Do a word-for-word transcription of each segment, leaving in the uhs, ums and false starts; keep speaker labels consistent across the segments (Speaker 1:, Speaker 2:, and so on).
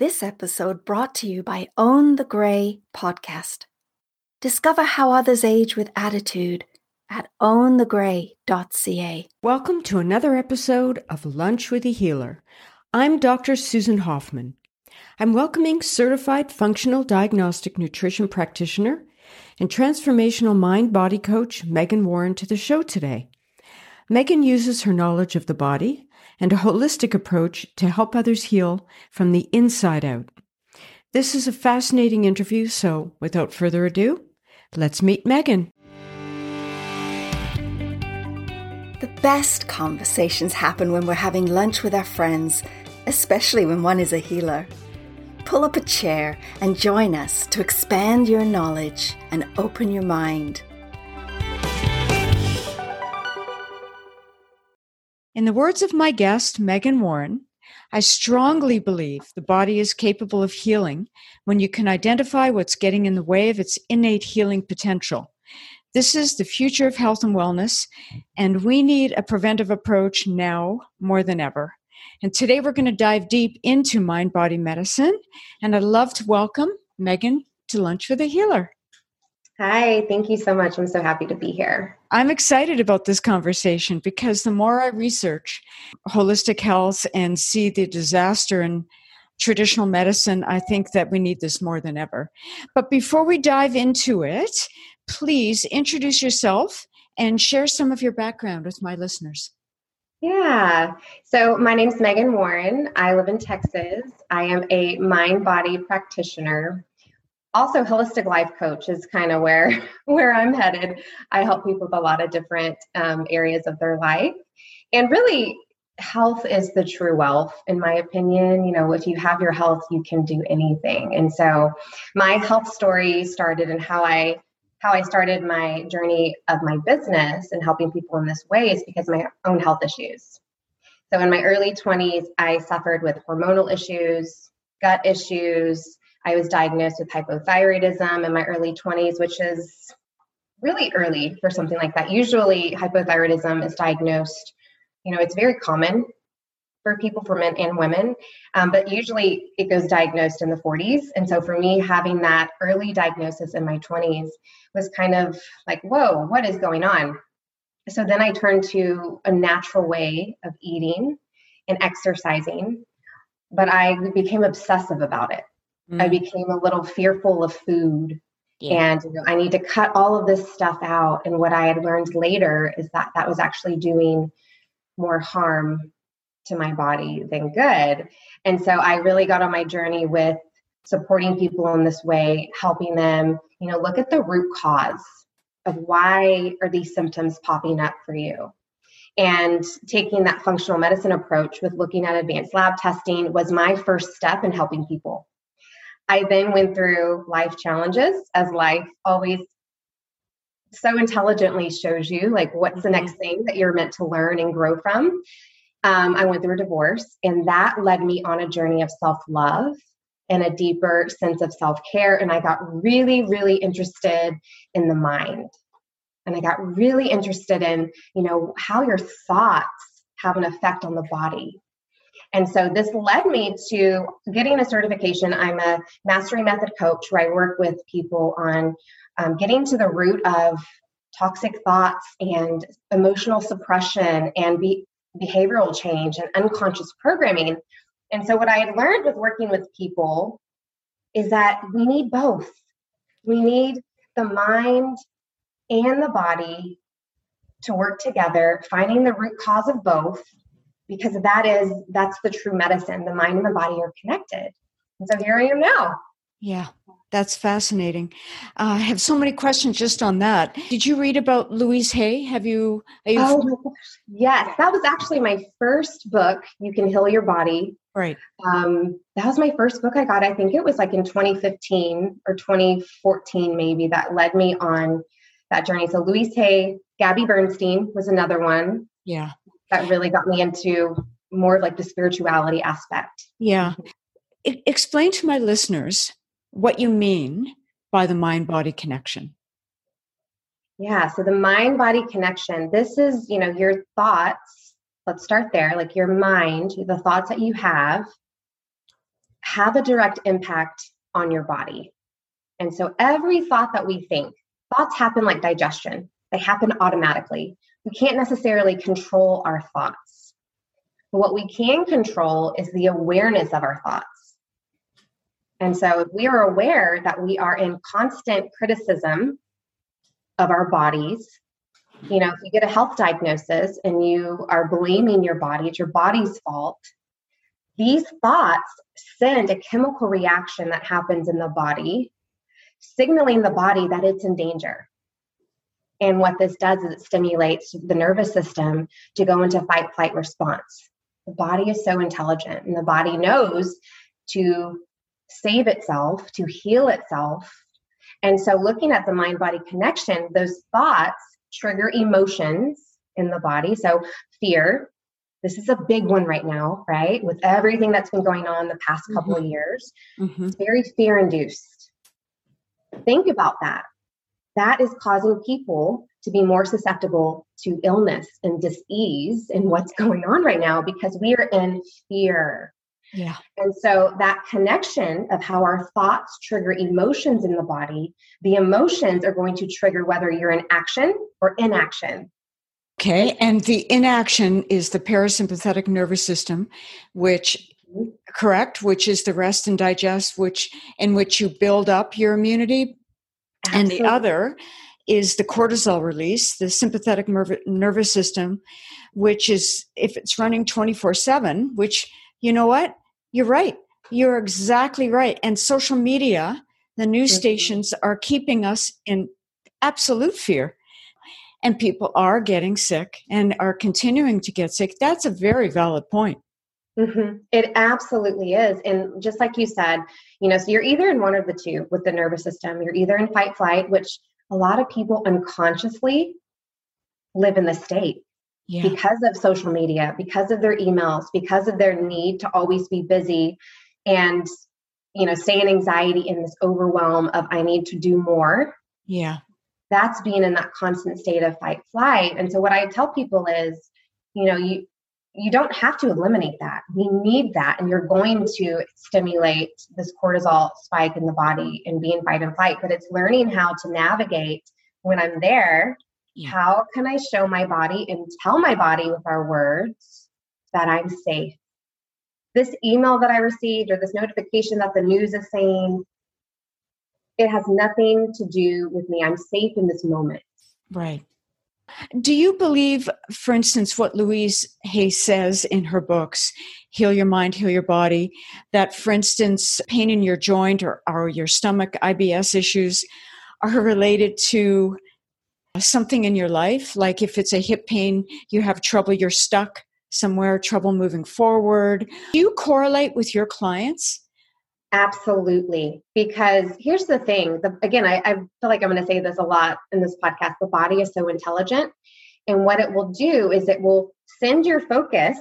Speaker 1: This episode brought to you by Own the Grey podcast. Discover how others age with attitude at own the grey dot c a.
Speaker 2: Welcome to another episode of Lunch with a Healer. I'm Doctor Susan Hoffman. I'm welcoming certified functional diagnostic nutrition practitioner and transformational mind-body coach Megan Warren to the show today. Megan uses her knowledge of the body and a holistic approach to help others heal from the inside out. This is a fascinating interview, so without further ado, let's meet Megan.
Speaker 1: The best conversations happen when we're having lunch with our friends, especially when one is a healer. Pull up a chair and join us to expand your knowledge and open your mind.
Speaker 2: In the words of my guest, Megan Warren, I strongly believe the body is capable of healing when you can identify what's getting in the way of its innate healing potential. This is the future of health and wellness, and we need a preventive approach now more than ever. And today we're going to dive deep into mind-body medicine, and I'd love to welcome Megan to Lunch with a Healer.
Speaker 3: Hi, thank you so much. I'm so happy to be here.
Speaker 2: I'm excited about this conversation because the more I research holistic health and see the disaster in traditional medicine, I think that we need this more than ever. But before we dive into it, please introduce yourself and share some of your background with my listeners.
Speaker 3: Yeah. So my name's Megan Warren. I live in Texas. I am a mind-body practitioner. Also, holistic life coach is kind of where, where I'm headed. I help people with a lot of different um, areas of their life. And really, health is the true wealth, in my opinion. You know, if you have your health, you can do anything. And so my health story started in how I how I started my journey of my business and helping people in this way is because of my own health issues. So in my early twenties, I suffered with hormonal issues, gut issues. I was diagnosed with hypothyroidism in my early twenties, which is really early for something like that. Usually hypothyroidism is diagnosed, you know, it's very common for people, for men and women, um, but usually it goes diagnosed in the forties. And so for me, having that early diagnosis in my twenties was kind of like, whoa, what is going on? So then I turned to a natural way of eating and exercising, but I became obsessive about it. I became a little fearful of food yeah. and you know, I need to cut all of this stuff out. And what I had learned later is that that was actually doing more harm to my body than good. And so I really got on my journey with supporting people in this way, helping them, you know, look at the root cause of why are these symptoms popping up for you. And taking that functional medicine approach with looking at advanced lab testing was my first step in helping people. I then went through life challenges, as life always so intelligently shows you, like what's the next thing that you're meant to learn and grow from. Um, I went through a divorce, and that led me on a journey of self-love and a deeper sense of self-care. And I got really, really interested in the mind. And I got really interested in, you know, how your thoughts have an effect on the body. And so this led me to getting a certification. I'm a mastery method coach where I work with people on um, getting to the root of toxic thoughts and emotional suppression and be- behavioral change and unconscious programming. And so what I had learned with working with people is that we need both. We need the mind and the body to work together, finding the root cause of both. Because that is, that's the true medicine. The mind and the body are connected. And so here I am now.
Speaker 2: Yeah, that's fascinating. Uh, I have so many questions just on that. Did you read about Louise Hay? Have you? Are you
Speaker 3: oh, my gosh. Yes. That was actually my first book, You Can Heal Your Body.
Speaker 2: Right.
Speaker 3: Um, that was my first book I got. I think it was like in twenty fifteen or twenty fourteen, maybe, that led me on that journey. So Louise Hay, Gabby Bernstein was another one.
Speaker 2: Yeah.
Speaker 3: That really got me into more like the spirituality aspect.
Speaker 2: Yeah. I- explain to my listeners what you mean by the mind-body connection.
Speaker 3: Yeah. So the mind-body connection, this is, you know, your thoughts. Let's start there. Like your mind, the thoughts that you have have a direct impact on your body. And so every thought that we think, thoughts happen like digestion. They happen automatically. We can't necessarily control our thoughts. But what we can control is the awareness of our thoughts. And so if we are aware that we are in constant criticism of our bodies, you know, if you get a health diagnosis and you are blaming your body, it's your body's fault, these thoughts send a chemical reaction that happens in the body, signaling the body that it's in danger. And what this does is it stimulates the nervous system to go into fight, flight response. The body is so intelligent, and the body knows to save itself, to heal itself. And so looking at the mind-body connection, those thoughts trigger emotions in the body. So fear, this is a big one right now, right? With everything that's been going on the past couple mm-hmm. of years, mm-hmm. it's very fear-induced. Think about that. That is causing people to be more susceptible to illness and dis-ease in what's going on right now because we are in fear.
Speaker 2: Yeah.
Speaker 3: And so that connection of how our thoughts trigger emotions in the body, the emotions are going to trigger whether you're in action or inaction.
Speaker 2: Okay. And the inaction is the parasympathetic nervous system, which, mm-hmm. correct, which is the rest and digest, which in which you build up your immunity. Absolutely. And the other is the cortisol release, the sympathetic nerv- nervous system, which is, if it's running twenty-four seven, which, you know what? You're right. You're exactly right. And social media, the news mm-hmm. stations are keeping us in absolute fear. And people are getting sick and are continuing to get sick. That's a very valid point.
Speaker 3: Mm-hmm. It absolutely is. And just like you said, you know, so you're either in one of the two with the nervous system. You're either in fight flight, which a lot of people unconsciously live in the state yeah. because of social media, because of their emails, because of their need to always be busy and, you know, stay in anxiety in this overwhelm of I need to do more.
Speaker 2: Yeah.
Speaker 3: That's being in that constant state of fight flight. And so what I tell people is, you know, you, you don't have to eliminate that. We need that. And you're going to stimulate this cortisol spike in the body and be in fight and flight. But it's learning how to navigate when I'm there. Yeah. How can I show my body and tell my body with our words that I'm safe? This email that I received or this notification that the news is saying, it has nothing to do with me. I'm safe in this moment.
Speaker 2: Right. Do you believe, for instance, what Louise Hay says in her books, Heal Your Mind, Heal Your Body, that, for instance, pain in your joint or, or your stomach, I B S issues, are related to something in your life? Like if it's a hip pain, you have trouble, you're stuck somewhere, trouble moving forward. Do you correlate with your clients?
Speaker 3: Absolutely. Because here's the thing. The, again, I, I feel like I'm going to say this a lot in this podcast. The body is so intelligent. And what it will do is it will send your focus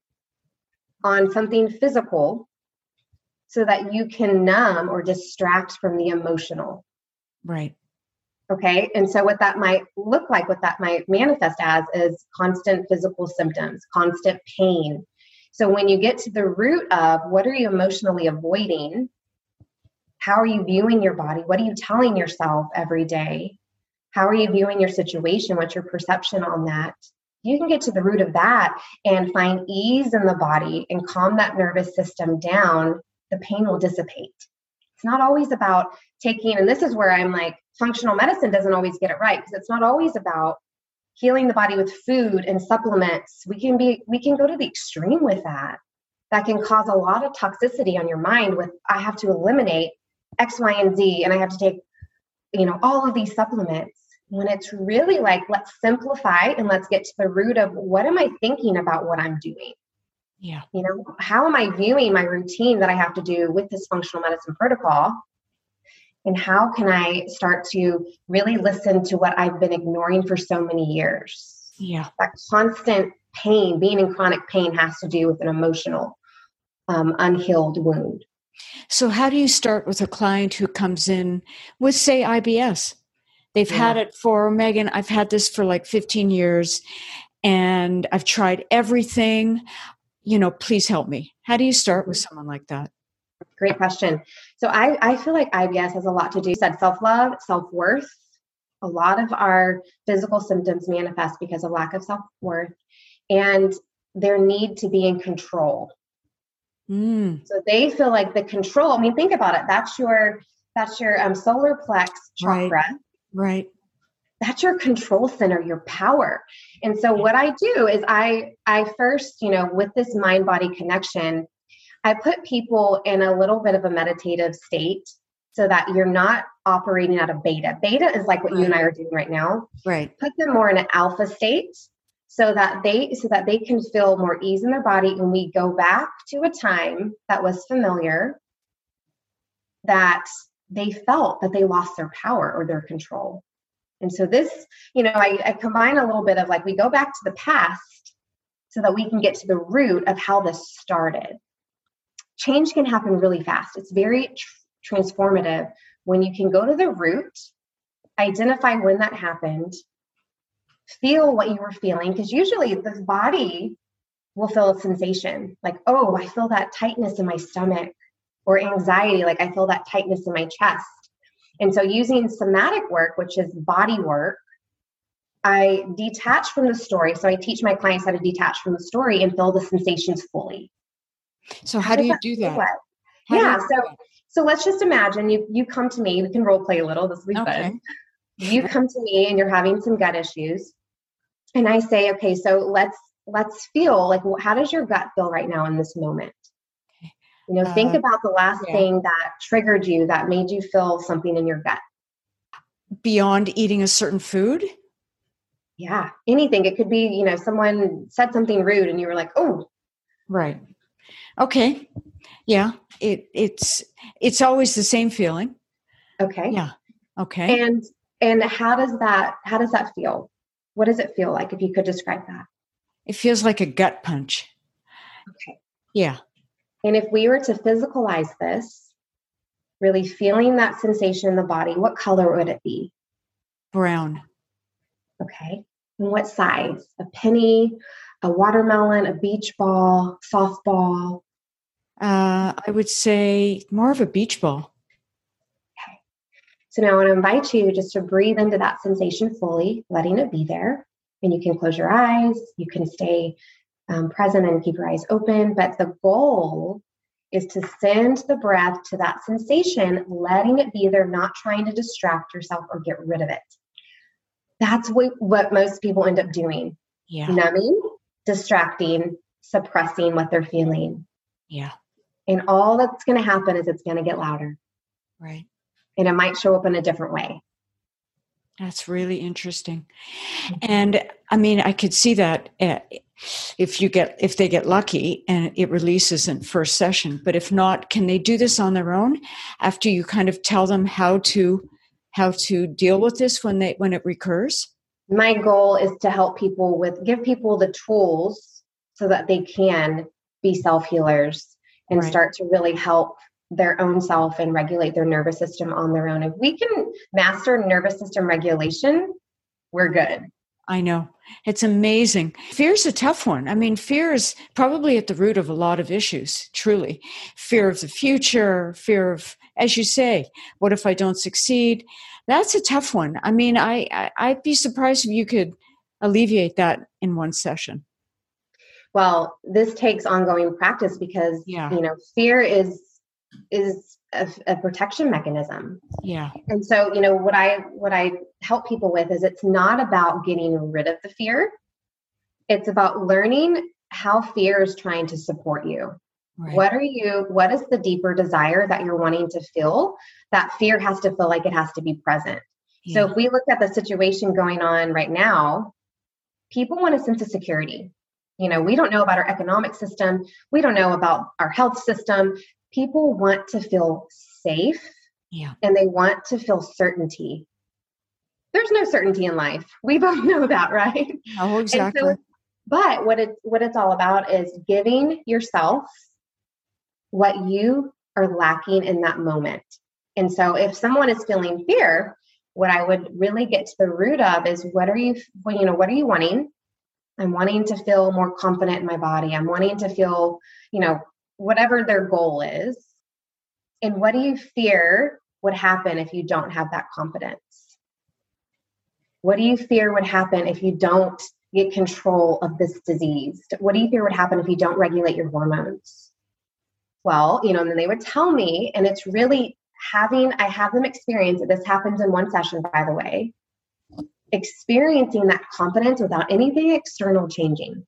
Speaker 3: on something physical so that you can numb or distract from the emotional.
Speaker 2: Right.
Speaker 3: Okay. And so what that might look like, what that might manifest as is constant physical symptoms, constant pain. So when you get to the root of what are you emotionally avoiding, how are you viewing your body? What are you telling yourself every day? How are you viewing your situation? What's your perception on that? You can get to the root of that and find ease in the body and calm that nervous system down. The pain will dissipate. It's not always about taking, and this is where I'm like, functional medicine doesn't always get it right because it's not always about healing the body with food and supplements. We can be, we can go to the extreme with that. That can cause a lot of toxicity on your mind with, I have to eliminate X, Y, and Z, and I have to take, you know, all of these supplements. When it's really like, let's simplify and let's get to the root of what am I thinking about what I'm doing?
Speaker 2: Yeah.
Speaker 3: You know, how am I viewing my routine that I have to do with this functional medicine protocol? And how can I start to really listen to what I've been ignoring for so many years?
Speaker 2: Yeah.
Speaker 3: That constant pain, being in chronic pain has to do with an emotional, um, unhealed wound.
Speaker 2: So how do you start with a client who comes in with, say, I B S? They've yeah. had it for, Megan, I've had this for like fifteen years and I've tried everything, you know, please help me. How do you start with someone like that?
Speaker 3: Great question. So I, I feel like I B S has a lot to do. You said self-love, self-worth. A lot of our physical symptoms manifest because of lack of self-worth and their need to be in control.
Speaker 2: Mm.
Speaker 3: So they feel like the control, I mean, think about it. That's your, that's your um, solar plex chakra.
Speaker 2: Right. Right.
Speaker 3: That's your control center, your power. And so what I do is I, I first, you know, with this mind body connection, I put people in a little bit of a meditative state so that you're not operating out of beta. Beta is like what right. you and I are doing right now.
Speaker 2: Right.
Speaker 3: Put them more in an alpha state so that they so that they can feel more ease in their body when we go back to a time that was familiar, that they felt that they lost their power or their control. And so this, you know, I, I combine a little bit of like, we go back to the past so that we can get to the root of how this started. Change can happen really fast. It's very tr- transformative when you can go to the root, identify when that happened, feel what you were feeling, because usually the body will feel a sensation like, oh, I feel that tightness in my stomach, or anxiety, like I feel that tightness in my chest. And so using somatic work, which is body work, I detach from the story. So I teach my clients how to detach from the story and feel the sensations fully.
Speaker 2: So how, how do you do that?
Speaker 3: Yeah. So, that? so let's just imagine you, you come to me, we can role play a little, this will be
Speaker 2: okay.
Speaker 3: fun. You come to me and you're having some gut issues. And I say, okay, so let's, let's feel like, how does your gut feel right now in this moment? You know, think uh, about the last yeah. thing that triggered you, that made you feel something in your gut.
Speaker 2: Beyond eating a certain food?
Speaker 3: Yeah. Anything. It could be, you know, someone said something rude and you were like, oh.
Speaker 2: Right. Okay. Yeah. It, it's, it's always the same feeling.
Speaker 3: Okay.
Speaker 2: Yeah. Okay.
Speaker 3: And, and how does that, how does that feel? What does it feel like? If you could describe that.
Speaker 2: It feels like a gut punch.
Speaker 3: Okay.
Speaker 2: Yeah.
Speaker 3: And if we were to physicalize this, really feeling that sensation in the body, what color would it be?
Speaker 2: Brown.
Speaker 3: Okay. And what size? A penny, a watermelon, a beach ball, softball?
Speaker 2: Uh, I would say more of a beach ball.
Speaker 3: Okay. So now I want to invite you just to breathe into that sensation fully, letting it be there. And you can close your eyes. You can stay um, present and keep your eyes open. But the goal is to send the breath to that sensation, letting it be there, not trying to distract yourself or get rid of it. That's what, what most people end up doing.
Speaker 2: Yeah.
Speaker 3: Numbing, distracting, suppressing what they're feeling.
Speaker 2: Yeah.
Speaker 3: And all that's going to happen is it's going to get louder.
Speaker 2: Right.
Speaker 3: And it might show up in a different way.
Speaker 2: That's really interesting. And I mean, I could see that uh, if you get, if they get lucky and it releases in first session, but if not, can they do this on their own after you kind of tell them how to, how to deal with this when they, when it recurs?
Speaker 3: My goal is to help people with, give people the tools so that they can be self-healers and
Speaker 2: right.
Speaker 3: start to really help their own self and regulate their nervous system on their own. If we can master nervous system regulation, we're good.
Speaker 2: I know. It's amazing. Fear is a tough one. I mean, fear is probably at the root of a lot of issues, truly. Fear of the future, fear of, as you say, what if I don't succeed? That's a tough one. I mean, I, I, I'd be surprised if you could alleviate that in one session.
Speaker 3: Well, this takes ongoing practice because,
Speaker 2: yeah.
Speaker 3: you know, fear is is a, a protection mechanism.
Speaker 2: Yeah.
Speaker 3: And so, you know, what I, what I help people with is it's not about getting rid of the fear. It's about learning how fear is trying to support you. Right. What are you, what is the deeper desire that you're wanting to feel? That fear has to feel like it has to be present. Yeah. So if we look at the situation going on right now, people want a sense of security. You know, we don't know about our economic system. We don't know about our health system. People want to feel safe,
Speaker 2: yeah,
Speaker 3: and they want to feel certainty. There's no certainty in life. We both know that, right?
Speaker 2: Oh, exactly.
Speaker 3: So, but what it what it's all about is giving yourself what you are lacking in that moment. And so, if someone is feeling fear, what I would really get to the root of is what are you, well, you know, what are you wanting? I'm wanting to feel more confident in my body. I'm wanting to feel, you know, whatever their goal is. And what do you fear would happen if you don't have that confidence? What do you fear would happen if you don't get control of this disease? What do you fear would happen if you don't regulate your hormones? Well, you know, and then they would tell me, and it's really having, I have them experience it. This happens in one session, by the way, experiencing that confidence without anything external changing.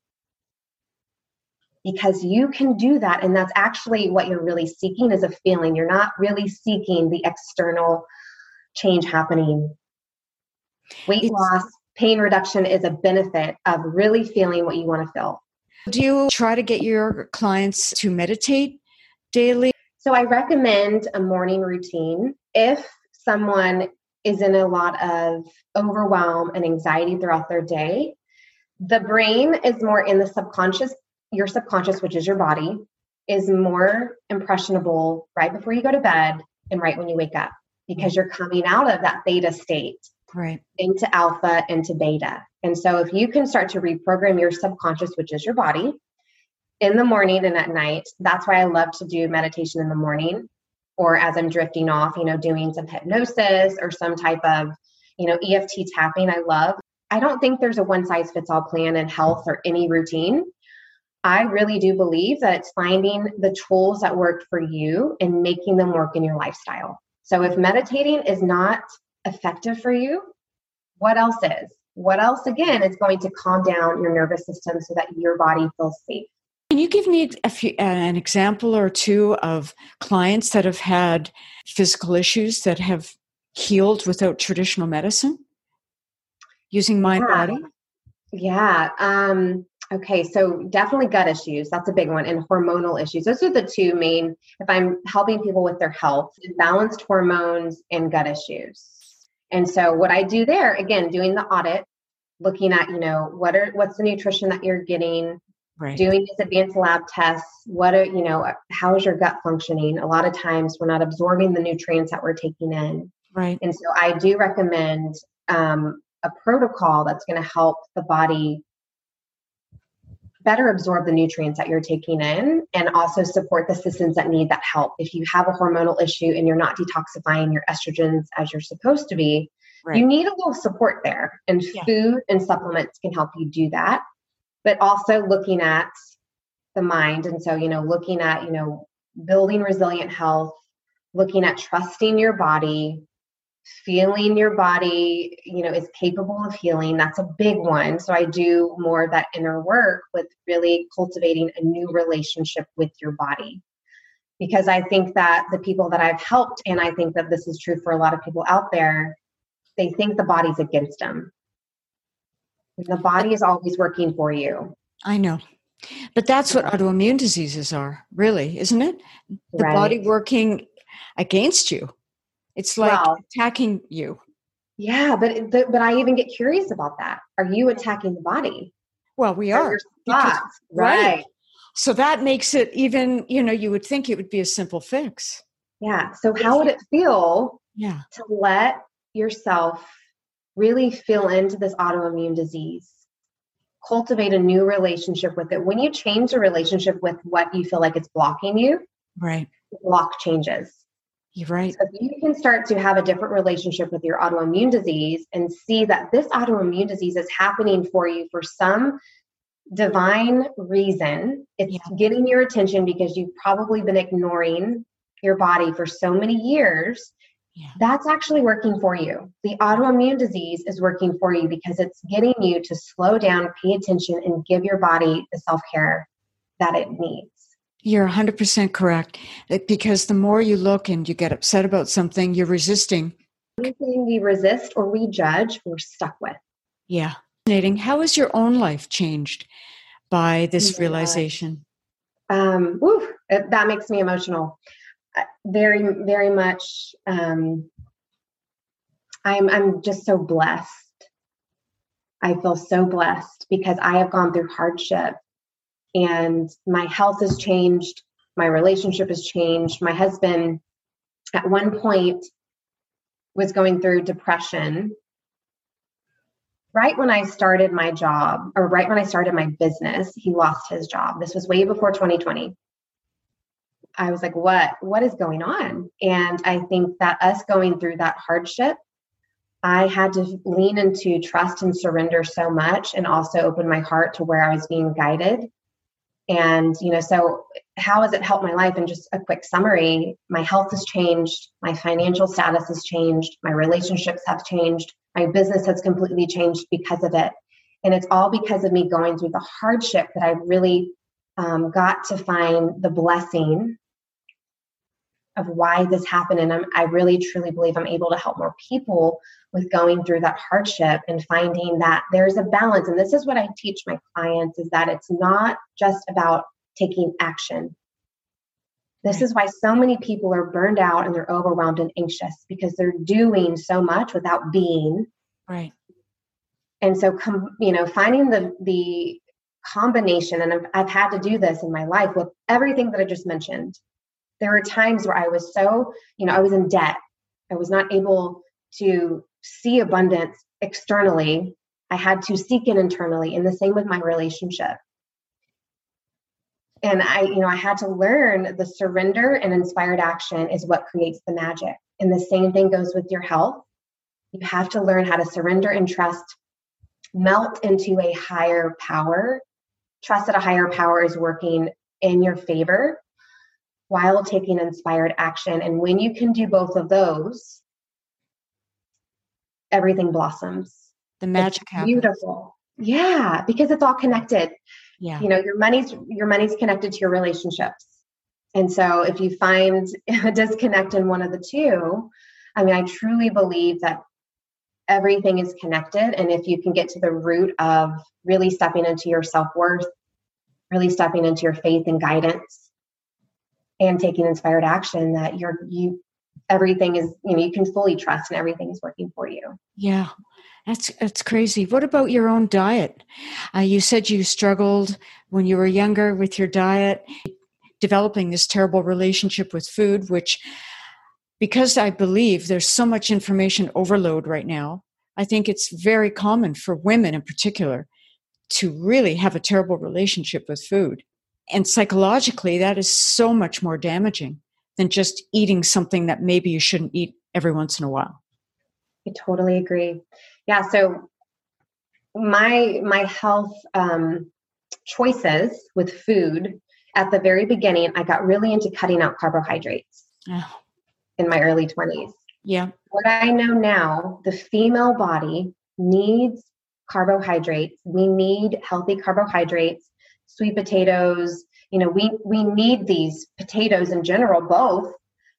Speaker 3: Because you can do that. And that's actually what you're really seeking is a feeling. You're not really seeking the external change happening. Weight it's, loss, pain reduction is a benefit of really feeling what you want to feel.
Speaker 2: Do you try to get your clients to meditate daily?
Speaker 3: So I recommend a morning routine. If someone is in a lot of overwhelm and anxiety throughout their day, the brain is more in the subconscious. Your subconscious, which is your body, is more impressionable right before you go to bed and right when you wake up, because you're coming out of that theta state
Speaker 2: right
Speaker 3: into alpha, into beta. And so if you can start to reprogram your subconscious, which is your body, in the morning and at night, that's why I love to do meditation in the morning, or as I'm drifting off, you know, doing some hypnosis or some type of, you know, E F T tapping. I love. I don't think there's a one size fits all plan in health or any routine. I really do believe that it's finding the tools that work for you and making them work in your lifestyle. So if meditating is not effective for you, what else is? What else, again, is going to calm down your nervous system so that your body feels safe?
Speaker 2: Can you give me a few, uh, an example or two of clients that have had physical issues that have healed without traditional medicine using mind
Speaker 3: yeah.
Speaker 2: body?
Speaker 3: Yeah. Um, okay. So definitely gut issues. That's a big one. And hormonal issues. Those are the two main, if I'm helping people with their health, balanced hormones and gut issues. And so what I do there, again, doing the audit, looking at, you know, what are, what's the nutrition that you're getting,
Speaker 2: right.
Speaker 3: doing these advanced lab tests. What are, you know, how is your gut functioning? A lot of times we're not absorbing the nutrients that we're taking in.
Speaker 2: Right.
Speaker 3: And so I do recommend um, a protocol that's going to help the body better absorb the nutrients that you're taking in and also support the systems that need that help. If you have a hormonal issue and you're not detoxifying your estrogens as you're supposed to be, right. you need a little support there. And yeah. food and supplements can help you do that. But also looking at the mind. And so, you know, looking at, you know, building resilient health, looking at trusting your body, feeling your body, you know, is capable of healing. That's a big one. So I do more of that inner work with really cultivating a new relationship with your body. Because I think that the people that I've helped, and I think that this is true for a lot of people out there, they think the body's against them. The body is always working for you.
Speaker 2: I know. But that's what autoimmune diseases are, really, isn't it? The
Speaker 3: right.
Speaker 2: body working against you. It's like well, attacking you.
Speaker 3: Yeah, but but I even get curious about that. Are you attacking the body?
Speaker 2: Well, we are.
Speaker 3: Your because, right. right.
Speaker 2: So that makes it even, you know, you would think it would be a simple fix.
Speaker 3: Yeah. So how would it feel
Speaker 2: yeah.
Speaker 3: to let yourself really feel into this autoimmune disease? Cultivate a new relationship with it. When you change the relationship with what you feel like it's blocking you,
Speaker 2: right?
Speaker 3: The block changes.
Speaker 2: You're right.
Speaker 3: So if you can start to have a different relationship with your autoimmune disease and see that this autoimmune disease is happening for you for some divine reason, it's yeah. getting your attention because you've probably been ignoring your body for so many years. Yeah. That's actually working for you. The autoimmune disease is working for you because it's getting you to slow down, pay attention, and give your body the self-care that it needs.
Speaker 2: You're one hundred percent correct. Because the more you look and you get upset about something, you're resisting.
Speaker 3: Anything we resist or we judge, we're stuck with.
Speaker 2: Yeah. How has your own life changed by this yeah. realization?
Speaker 3: Um, whew, it, that makes me emotional. Uh, very, very much. Um, I'm, I'm just so blessed. I feel so blessed because I have gone through hardship. And my health has changed. My relationship has changed. My husband, at one point, was going through depression. Right when I started my job, or right when I started my business, he lost his job. This was way before twenty twenty. I was like, what, what is going on? And I think that us going through that hardship, I had to lean into trust and surrender so much, and also open my heart to where I was being guided. And, you know, so how has it helped my life? And just a quick summary, my health has changed. My financial status has changed. My relationships have changed. My business has completely changed because of it. And it's all because of me going through the hardship that I really um, got to find the blessing of why this happened. And I'm, I really, truly believe I'm able to help more people with going through that hardship and finding that there's a balance. And this is what I teach my clients, is that it's not just about taking action. This is why so many people are burned out and they're overwhelmed and anxious, because they're doing so much without being.
Speaker 2: Right.
Speaker 3: And so, com- you know, finding the, the combination, and I've, I've had to do this in my life with everything that I just mentioned. There were times where I was so, you know, I was in debt. I was not able to see abundance externally. I had to seek it internally, and the same with my relationship. And I, you know, I had to learn the surrender and inspired action is what creates the magic. And the same thing goes with your health. You have to learn how to surrender and trust, melt into a higher power. Trust that a higher power is working in your favor while taking inspired action. And when you can do both of those, everything blossoms.
Speaker 2: The magic
Speaker 3: it's
Speaker 2: happens.
Speaker 3: Beautiful. Yeah, because it's all connected.
Speaker 2: Yeah.
Speaker 3: You know, your money's your money's connected to your relationships. And so if you find a disconnect in one of the two, I mean, I truly believe that everything is connected. And if you can get to the root of really stepping into your self-worth, really stepping into your faith and guidance, and taking inspired action, that you're, you, everything is, you know, you can fully trust and everything is working for you.
Speaker 2: Yeah, that's, that's crazy. What about your own diet? Uh, you said you struggled when you were younger with your diet, developing this terrible relationship with food, which, because I believe there's so much information overload right now, I think it's very common for women in particular to really have a terrible relationship with food. And psychologically, that is so much more damaging than just eating something that maybe you shouldn't eat every once in a while.
Speaker 3: I totally agree. Yeah. So my, my health um, choices with food at the very beginning, I got really into cutting out carbohydrates oh. in my early twenties.
Speaker 2: Yeah.
Speaker 3: What I know now, the female body needs carbohydrates. We need healthy carbohydrates, sweet potatoes. You know, we, we need these potatoes in general, both,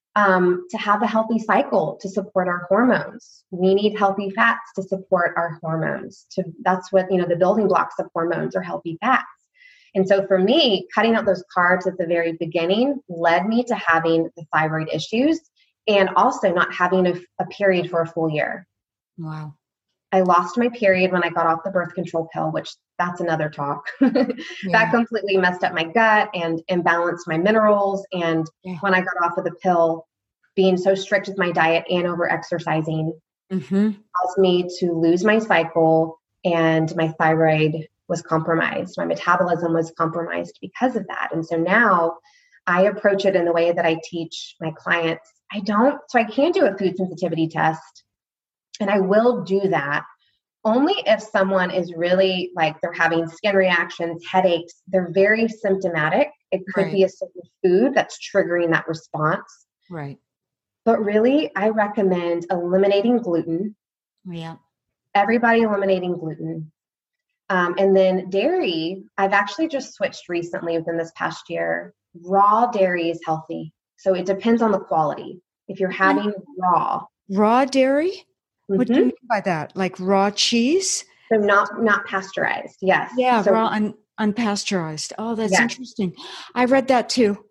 Speaker 3: um, to have a healthy cycle to support our hormones. We need healthy fats to support our hormones. To that's what, you know, the building blocks of hormones are healthy fats. And so for me, cutting out those carbs at the very beginning led me to having the thyroid issues and also not having a, a period for a full year.
Speaker 2: Wow.
Speaker 3: I lost my period when I got off the birth control pill, which that's another talk. yeah. That completely messed up my gut and imbalanced my minerals. And yeah. when I got off of the pill, being so strict with my diet and over exercising mm-hmm. caused me to lose my cycle, and my thyroid was compromised. My metabolism was compromised because of that. And so now I approach it in the way that I teach my clients. I don't, so I can do a food sensitivity test. And I will do that only if someone is really like they're having skin reactions, headaches, they're very symptomatic. It could right. be a certain food that's triggering that response.
Speaker 2: Right.
Speaker 3: But really, I recommend eliminating gluten.
Speaker 2: Yeah.
Speaker 3: Everybody eliminating gluten. Um, and then dairy, I've actually just switched recently within this past year. Raw dairy is healthy. So it depends on the quality. If you're having raw.
Speaker 2: Raw dairy? What
Speaker 3: Mm-hmm.
Speaker 2: do you mean by that? Like raw cheese?
Speaker 3: So not not pasteurized, yes.
Speaker 2: Yeah,
Speaker 3: so,
Speaker 2: raw un, unpasteurized. Oh, that's
Speaker 3: yes.
Speaker 2: interesting. I read that too.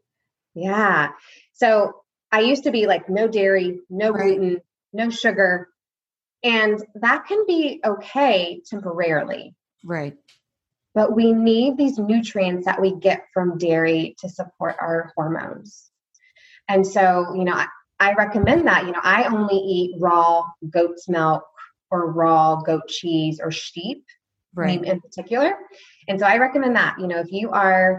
Speaker 3: Yeah. So I used to be like no dairy, no
Speaker 2: right.
Speaker 3: gluten, no sugar. And that can be okay temporarily.
Speaker 2: Right.
Speaker 3: But we need these nutrients that we get from dairy to support our hormones. And so, you know, I, I recommend that. You know, I only eat raw goat's milk or raw goat cheese or sheep right. in particular. And so I recommend that. You know, if you are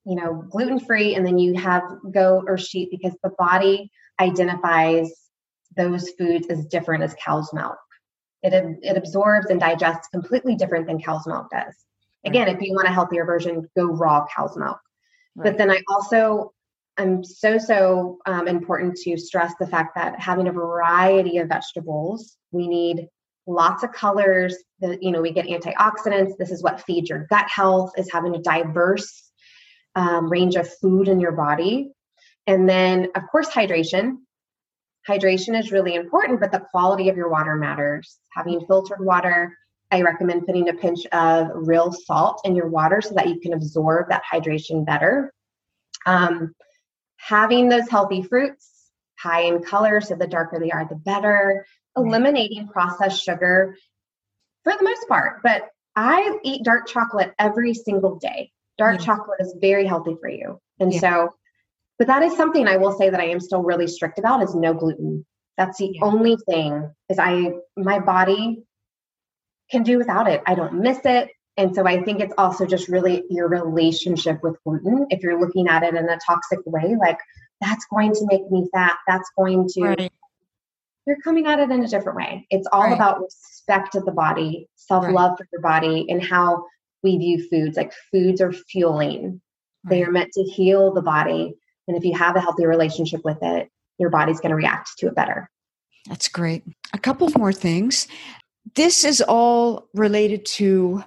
Speaker 3: you know, gluten-free, and then you have goat or sheep because the body identifies those foods as different as cow's milk. It, it absorbs and digests completely different than cow's milk does. Again, right. If you want a healthier version, go raw cow's milk. Right. But then I also, I'm so, so um, important to stress the fact that having a variety of vegetables, we need lots of colors, that, you know, we get antioxidants. This is what feeds your gut health, is having a diverse um, range of food in your body. And then, of course, hydration. Hydration is really important, but the quality of your water matters. Having filtered water, I recommend putting a pinch of real salt in your water so that you can absorb that hydration better. Um, having those healthy fruits, high in color, so the darker they are, the better. Eliminating processed sugar for the most part, but I eat dark chocolate every single day. Dark yeah. chocolate is very healthy for you. And yeah. so, but that is something I will say that I am still really strict about, is no gluten. That's the yeah. only thing, is I, my body can do without it. I don't miss it. And so I think it's also just really your relationship with gluten. If you're looking at it in a toxic way, like that's going to make me fat, that's going to, right. you're coming at it in a different way. It's all right. about respect of the body, self-love right. for your body, and how we view foods. Like foods are fueling. Right. They are meant to heal the body. And if you have a healthy relationship with it, your body's going to react to it better.
Speaker 2: That's great. A couple of more things. This is all related to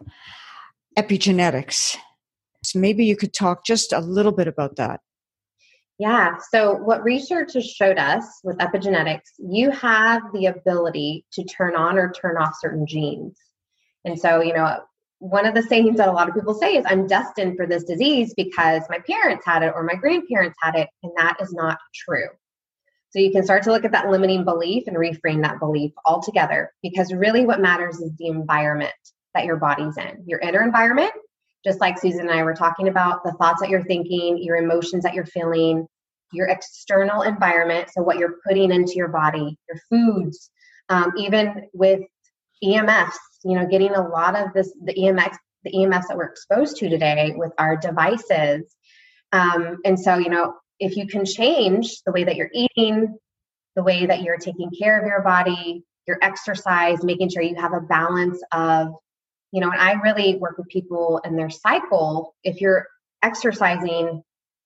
Speaker 2: epigenetics. So maybe you could talk just a little bit about that.
Speaker 3: Yeah. So what research has showed us with epigenetics, you have the ability to turn on or turn off certain genes. And so, you know, one of the sayings that a lot of people say is, I'm destined for this disease because my parents had it or my grandparents had it. And that is not true. So you can start to look at that limiting belief and reframe that belief altogether, because really what matters is the environment that your body's in. Your inner environment, just like Susan and I were talking about, the thoughts that you're thinking, your emotions that you're feeling, your external environment, so what you're putting into your body, your foods, um, even with E M Fs, you know, getting a lot of this, the E M X, the E M Fs that we're exposed to today with our devices. Um, and so, you know, if you can change the way that you're eating, the way that you're taking care of your body, your exercise, making sure you have a balance of, you know, and I really work with people in their cycle. If you're exercising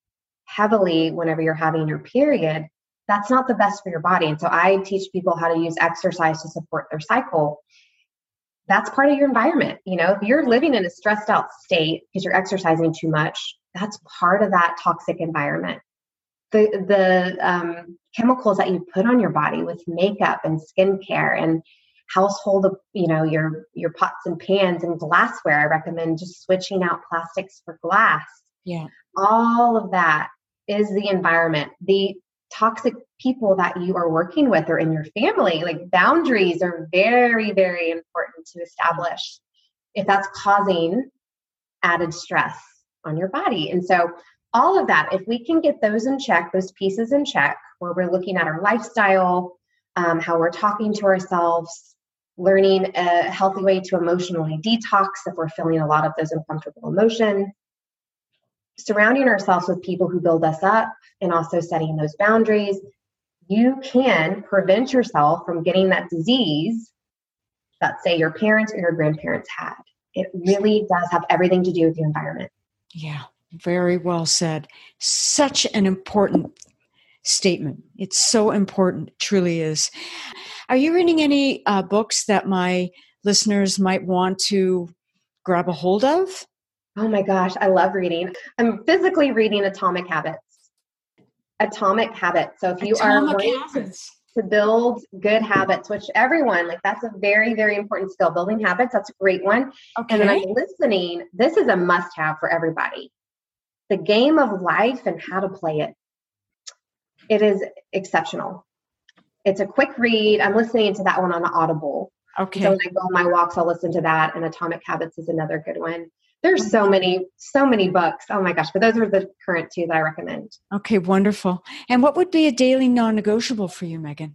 Speaker 3: heavily whenever you're having your period, that's not the best for your body. And so I teach people how to use exercise to support their cycle. That's part of your environment. You know, if you're living in a stressed out state because you're exercising too much, that's part of that toxic environment. The the um, chemicals that you put on your body with makeup and skincare and household, you know, your your pots and pans and glassware. I recommend just switching out plastics for glass.
Speaker 2: Yeah,
Speaker 3: all of that is the environment. The toxic people that you are working with or in your family, like boundaries are very, very important to establish if that's causing added stress on your body. And so all of that, if we can get those in check, those pieces in check, where we're looking at our lifestyle, um, how we're talking to ourselves, learning a healthy way to emotionally detox if we're feeling a lot of those uncomfortable emotions, surrounding ourselves with people who build us up, and also setting those boundaries, you can prevent yourself from getting that disease that, say, your parents or your grandparents had. It really does have everything to do with the environment.
Speaker 2: Yeah, very well said. Such an important statement. It's so important. It truly is. Are you reading any uh, books that my listeners might want to grab a hold of?
Speaker 3: Oh my gosh, I love reading. I'm physically reading Atomic Habits. Atomic Habits. So if you Atomic are wanting to, to build good habits, which everyone, like that's a very, very important skill. Building habits, that's a great one. Okay. And then I'm listening. This is a must-have for everybody. The Game of Life and How to Play It. It is exceptional. It's a quick read. I'm listening to that one on Audible. Okay. So when I go on my walks, I'll listen to that. And Atomic Habits is another good one. There's so many, so many books. Oh my gosh. But those are the current two that I recommend.
Speaker 2: Okay, wonderful. And what would be a daily non-negotiable for you, Megan?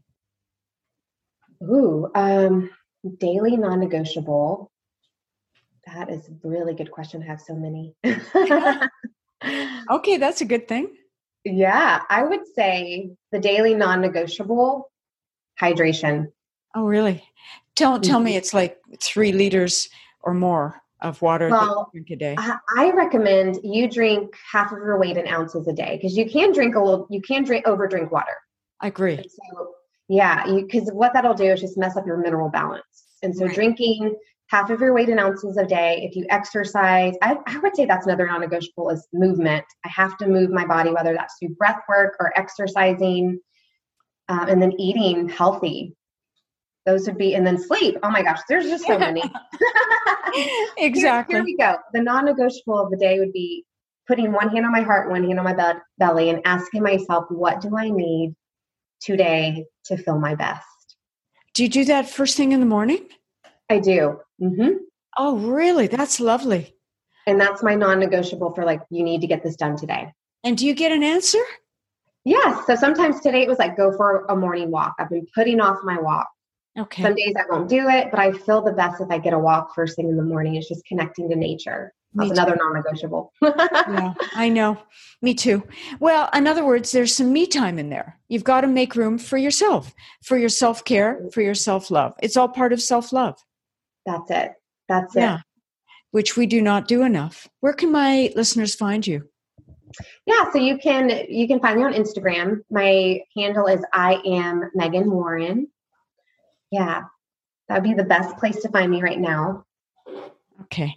Speaker 3: Ooh, um, daily non-negotiable. That is a really good question. I have so many.
Speaker 2: Okay, that's a good thing.
Speaker 3: Yeah, I would say the daily non-negotiable, hydration.
Speaker 2: Oh, really? Tell, tell me it's like three liters or more of water that you
Speaker 3: Well,
Speaker 2: drink a day.
Speaker 3: I I recommend you drink half of your weight in ounces a day because you can drink a little, you can drink over drink water.
Speaker 2: I agree.
Speaker 3: And so, yeah, you because what that'll do is just mess up your mineral balance. And so
Speaker 2: Right.
Speaker 3: drinking half of your weight in ounces a day, if you exercise, I, I would say that's another non-negotiable is movement. I have to move my body, whether that's through breath work or exercising, um, and then eating healthy. Those would be, and then sleep. Oh my gosh, there's just so many.
Speaker 2: Exactly.
Speaker 3: Here, here we go. The non-negotiable of the day would be putting one hand on my heart, one hand on my be- belly, and asking myself, what do I need today to feel my best?
Speaker 2: Do you do that first thing in the morning?
Speaker 3: I do. hmm
Speaker 2: Oh, really? That's lovely.
Speaker 3: And that's my non-negotiable for like, you need to get this done today.
Speaker 2: And do you get an answer?
Speaker 3: Yes. So sometimes today it was like, go for a morning walk. I've been putting off my walk.
Speaker 2: Okay.
Speaker 3: Some days I won't do it, but I feel the best if I get a walk first thing in the morning. It's just connecting to nature. That's
Speaker 2: Me too.
Speaker 3: another non-negotiable.
Speaker 2: Yeah, I know. Me too. Well, in other words, there's some me time in there. You've got to make room for yourself, for your self-care, for your self-love. It's all part of self-love.
Speaker 3: That's it. That's
Speaker 2: Yeah.
Speaker 3: it.
Speaker 2: Which we do not do enough. Where can my listeners find you?
Speaker 3: Yeah. So you can, you can find me on Instagram. My handle is I am Megan Warren. Yeah. That would be the best place to find me right now.
Speaker 2: Okay.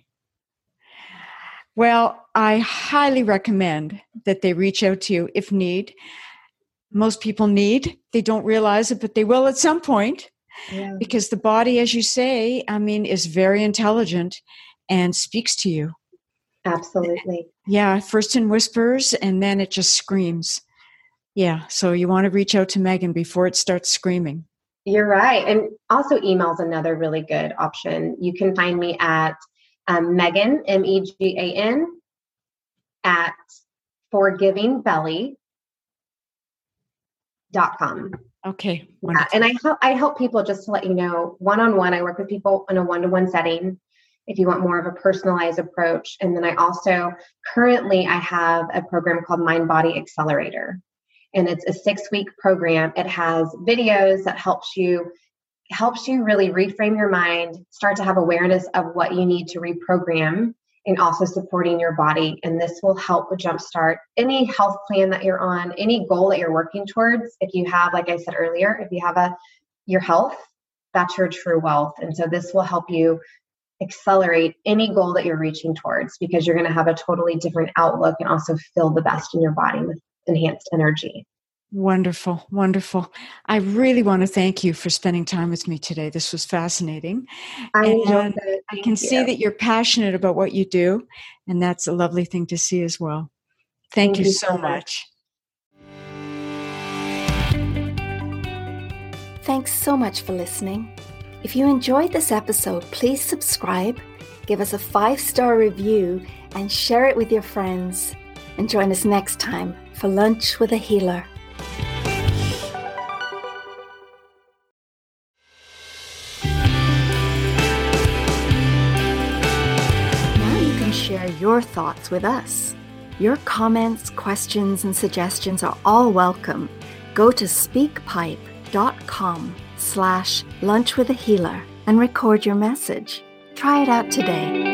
Speaker 2: Well, I highly recommend that they reach out to you if need. Most people need. They don't realize it, but they will at some point.
Speaker 3: Yeah.
Speaker 2: Because the body, as you say, I mean, is very intelligent and speaks to you.
Speaker 3: Absolutely.
Speaker 2: Yeah, first in whispers, and then it just screams. Yeah, so you want to reach out to Megan before it starts screaming.
Speaker 3: You're right. And also email is another really good option. You can find me at um, Megan, M E G A N, at forgiving belly dot com.
Speaker 2: Okay.
Speaker 3: Yeah, and I help I help people, just to let you know, one-on-one. I work with people in a one-to-one setting if you want more of a personalized approach. And then I also currently I have a program called Mind Body Accelerator. And it's a six-week program. It has videos that helps you helps you really reframe your mind, start to have awareness of what you need to reprogram, and also supporting your body. And this will help jumpstart any health plan that you're on, any goal that you're working towards. If you have, like I said earlier, if you have a your health, that's your true wealth. And so this will help you accelerate any goal that you're reaching towards, because you're going to have a totally different outlook and also feel the best in your body with enhanced energy.
Speaker 2: Wonderful, wonderful. I really want to thank you for spending time with me today. This was fascinating.
Speaker 3: I enjoyed
Speaker 2: And
Speaker 3: it.
Speaker 2: I
Speaker 3: Thank
Speaker 2: can
Speaker 3: you.
Speaker 2: see that you're passionate about what you do, and that's a lovely thing to see as well. Thank,
Speaker 3: Thank
Speaker 2: you
Speaker 3: you
Speaker 2: so
Speaker 3: so
Speaker 2: much.
Speaker 1: Thanks so much for listening. If you enjoyed this episode, please subscribe, give us a five-star review, and share it with your friends. And join us next time for Lunch with a Healer. Now you can share your thoughts with us. Your comments, questions, and suggestions are all welcome. Go to speakpipe.com slash lunch with a healer and record your message. Try it out today.